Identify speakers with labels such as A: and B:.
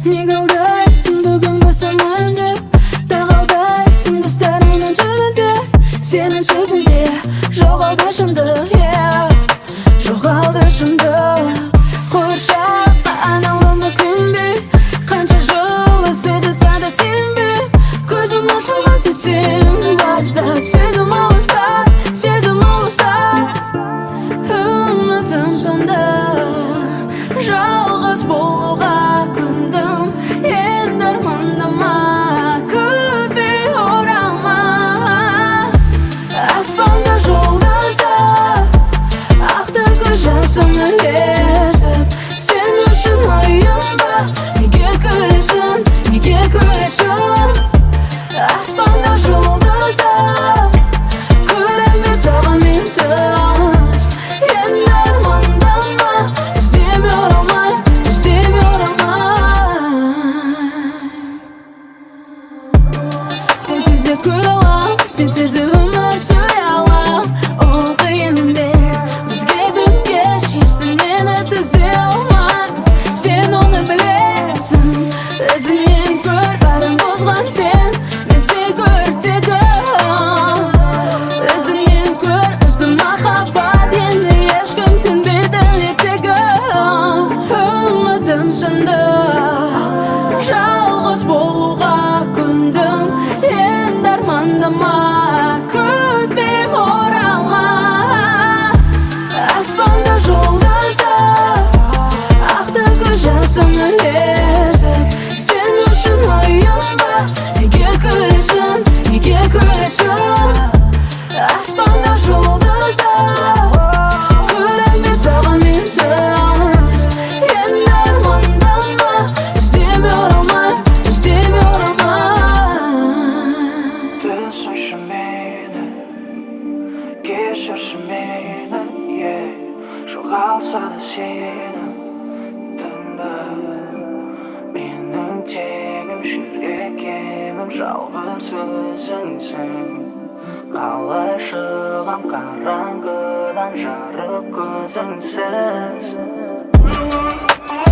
A: неге алдайсың бүгін көзіммен деп тағалдайсың достарыңның жүргенде сенің сөзіңде жоғалды шындық, жоғалды шындық. Қоршаққа айналымды күнбе қанша жылы сөз айтса да сенбе көзім ашылған сәттен бастап сезім алыста, сезім алыста. Үмітім сонда жалғыз болуға көндім, енді армандама күтпе оралма. Аспанда жұлдыздар ақты көз жасымды езіп сен үшін ойым ба, неге күлесің, неге күлесің? Аспанда жұлдыздар көрем мен саған менсіз, енді армандама іздеме оралмай, іздеме оралмай. Сенсіз де күле алам, сенсіз де өмір сүре алам, ол қиын емес. Бізге түнге ештеңені түзе алмаймыз, сен оны білесің. Өзіңнен көр бәрін бұзған сен, мен тек өртедім. Өзіңнен көр үзді махаббат, енді ешкім сенбейді ертегі. Үмітім сынды жалғыз болуға көндім, енді армандама күтпе оралма. Аспанда жұлдыздар ақты көз жасымды езіп сен үшін ойым ба, неге күлесің, неге күлесің? Аспанда жұлдыздар көрем мен саған менсіз, енді армандама іздеме оралмай, іздеме оралмай.
B: Түсінші мені, кешірші мені, жоғалса да сенің тыңда. Менің тегім жүрек емім жалғыз өзіңсің. Қалай шығам қараңғыдан жарық көзіңсіз?